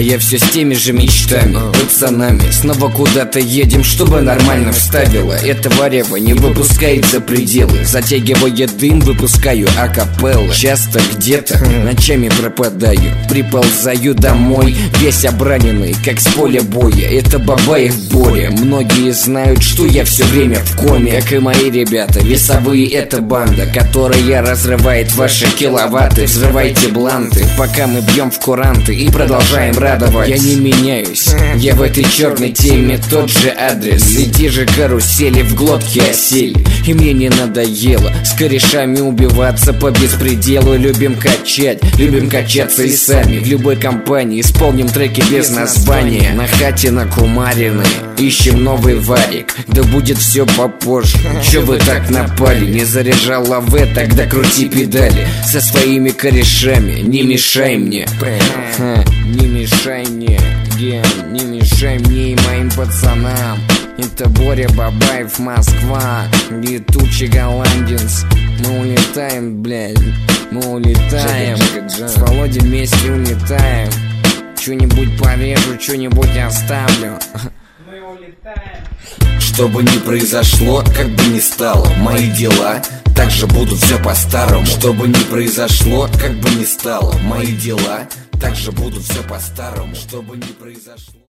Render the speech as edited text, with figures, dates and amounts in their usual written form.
А я все с теми же мечтами, пацанами. Снова куда-то едем, чтобы нормально вставило. Это варево не выпускает за пределы. Затягивая дым, выпускаю акапеллы. Часто где-то ночами пропадаю, приползаю домой, весь обраненный, как с поля боя. Это Бабаев Боря. Многие знают, что я все время в коме, как и мои ребята. Весовые — это банда, которая разрывает ваши киловатты. Взрывайте бланты, пока мы бьем в куранты и продолжаем радовать. Я не меняюсь, я в этой черной теме тот же адрес. И те же карусели в глотке осели. И мне не надоело с корешами убиваться по беспределу. Любим качать, любим качаться и сами. В любой компании исполним треки без названия. На хате накумарены, ищем новый варик. Да будет все попозже. Че вы так напали? Не заряжал лаве, тогда крути педали. Со своими корешами не мешай мне. Не мешай мне, не мешай мне и моим пацанам. Это Боря, Бабаев, Москва, летучий голландец. Мы улетаем, блядь, мы улетаем. С Володей вместе улетаем. Что-нибудь порежу, что-нибудь оставлю. Мы улетаем. Что бы ни произошло, как бы ни стало, мои дела также будут все по-старому. Что бы ни произошло, как бы ни стало, мои дела также будут все по-старому. Что бы ни произошло.